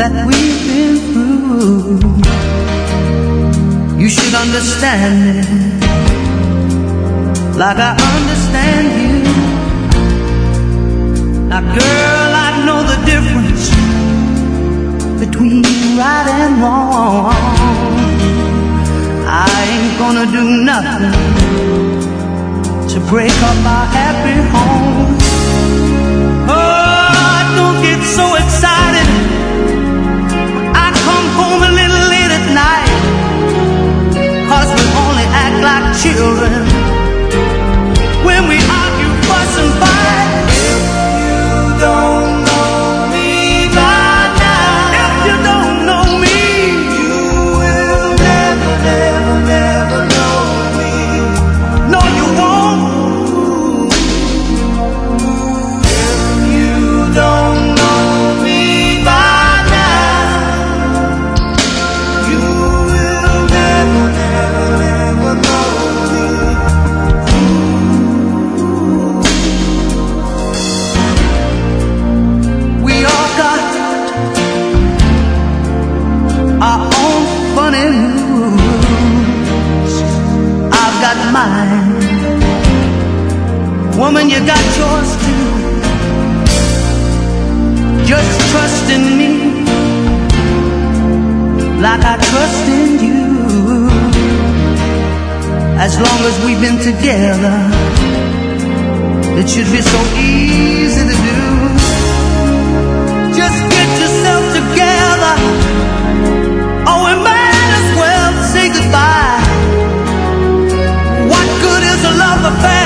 that we've been through. You should understand it like I understand you. Now girl, I know the difference between right and wrong. I ain't gonna do nothing to break up our happy home. Oh, don't get so excited when I come home a little late at night, 'cause we only act like children when we argue, fuss and fight. If you don't know me by now, if you don't know me, you will never, never, never know me. No, you won't. If you don't know me by now, you will never, never, never know me. We all got our own funny moves. I've got mine. Woman, you got yours too. Just trust in me like I trust in you. As long as we've been together, it should be so easy to do. Just get yourself together, or we might as well say goodbye. What good is a love affair